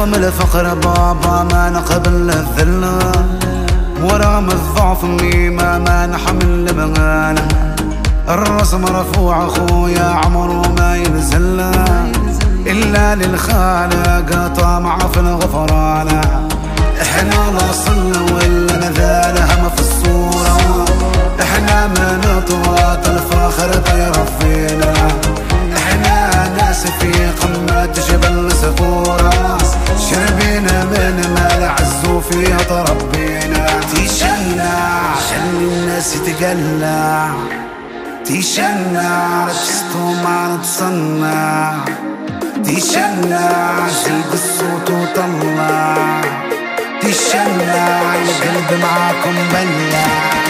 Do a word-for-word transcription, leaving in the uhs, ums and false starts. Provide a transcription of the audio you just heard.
رغم الفقر بابا ما نقبل الذل، ورغم الضعف ميمة ما نحمل بغانا. الراس مرفوع اخويا عمره ما ينزل، الا للخالق طامع في الغفران. احنا لا صلنا ولا نذال هم في الصورة، احنا من اطوات الفخر طير فينا. احنا ناس في قمة جبل سفورة، شربينا من مال عز وفيها تربينا. تيشنع خلي الناس تقلع، تيشنع رجستو ما نتصنع، تيشنع زيد الصوت وطلع، تيشنع القلب معاكم بلع.